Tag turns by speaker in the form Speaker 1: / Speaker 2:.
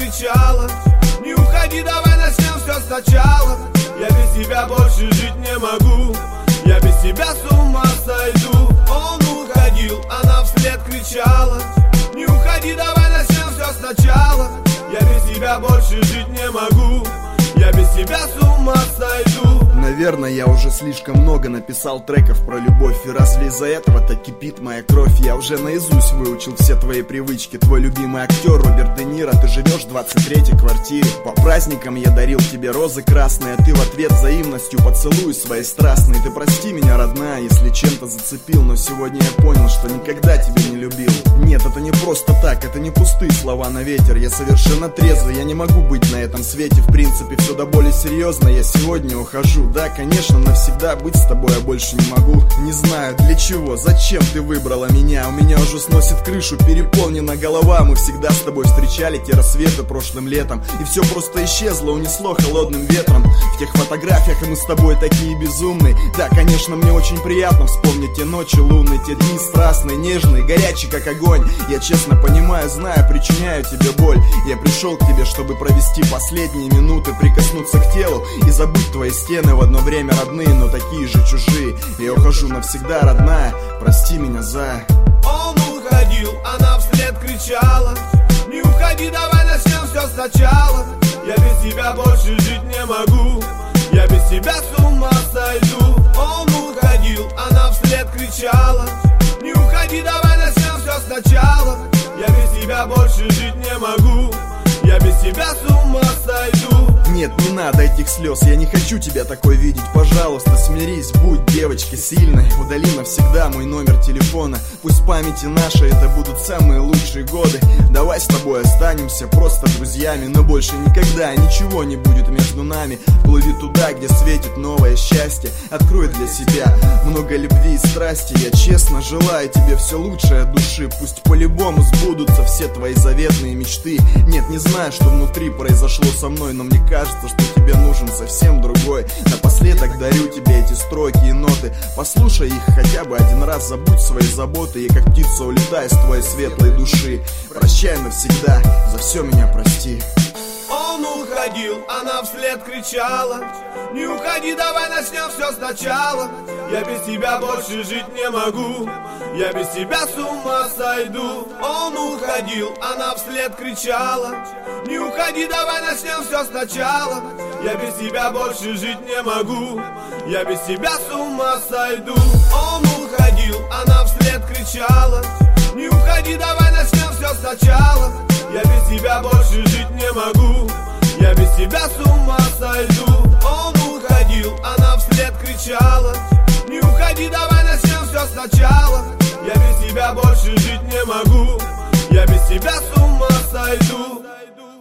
Speaker 1: кричала: не уходи, давай начнем все сначала. Я без тебя больше жить не могу, я без тебя с ума сойду. Он уходил, она вслед кричала: не уходи, давай начнем все сначала. Я без тебя больше жить не могу, я без тебя с ума сойду.
Speaker 2: Наверное, я уже слишком много написал треков про любовь. И разве из-за этого так кипит моя кровь? Я уже наизусть выучил все твои привычки. Твой любимый актер Роберт Де Ниро. Ты живешь в 23-й квартире. По праздникам я дарил тебе розы красные, а ты в ответ взаимностью поцелуй своей страстной. Ты прости меня, родная, если чем-то зацепил, но сегодня я понял, что никогда тебя не любил. Нет, это не просто так, это не пустые слова на ветер. Я совершенно трезвый, я не могу быть на этом свете. В принципе, все до боли серьезно, я сегодня ухожу. Да, конечно, навсегда быть с тобой я больше не могу. Не знаю для чего, зачем ты выбрала меня. У меня уже сносит крышу, переполнена голова. Мы всегда с тобой встречали те рассветы прошлым летом, и все просто исчезло, унесло холодным ветром. В тех фотографиях мы с тобой такие безумные. Да, конечно, мне очень приятно вспомнить те ночи лунные, те дни страстные, нежные, горячие как огонь. Я честно понимаю, знаю, причиняю тебе боль. Я пришел к тебе, чтобы провести последние минуты, прикоснуться к телу и забыть твои стены, в одно время родные, но такие же чужие. Я ухожу навсегда, родная, прости меня за...
Speaker 1: Он уходил, она вслед кричала: не уходи, давай начнем все сначала. Я без тебя больше жить не могу, я без тебя с ума сойду. Он уходил, она вслед кричала: не уходи, давай начнем все сначала. Я без тебя больше жить не могу, я без тебя с ума сойду.
Speaker 2: Нет, не надо этих слез, я не хочу тебя такой видеть. Пожалуйста, смирись, будь девочкой сильной. Удали навсегда мой номер телефона. Пусть в памяти нашей это будут самые лучшие годы. Давай с тобой останемся просто друзьями, но больше никогда ничего не будет между нами. Плыви туда, где светит новое счастье. Открой для себя много любви и страсти. Я честно желаю тебе все лучшее от души. Пусть по-любому сбудутся все твои заветные мечты. Нет, не знаю, что внутри произошло со мной, но мне кажется, что тебе нужен совсем другой. Напоследок дарю тебе эти строки и ноты. Послушай их хотя бы один раз, забудь свои заботы. И как птица улетай с твоей светлой души. Прощай навсегда, за все меня прости.
Speaker 1: Он уходил, она вслед кричала: не уходи, давай начнем все сначала. Я без тебя больше жить не могу, я без тебя с ума сойду. Он уходил, она вслед кричала: не уходи, давай начнем все сначала. Я без тебя больше жить не могу, я без тебя с ума сойду. Он уходил, она вслед кричала: не уходи, давай начнем все сначала. Я без тебя больше жить не могу, я без тебя с ума сойду. Он уходил, она вслед кричала: не уходи, давай начнем все сначала. Я без тебя больше жить не могу, я без тебя с ума сойду.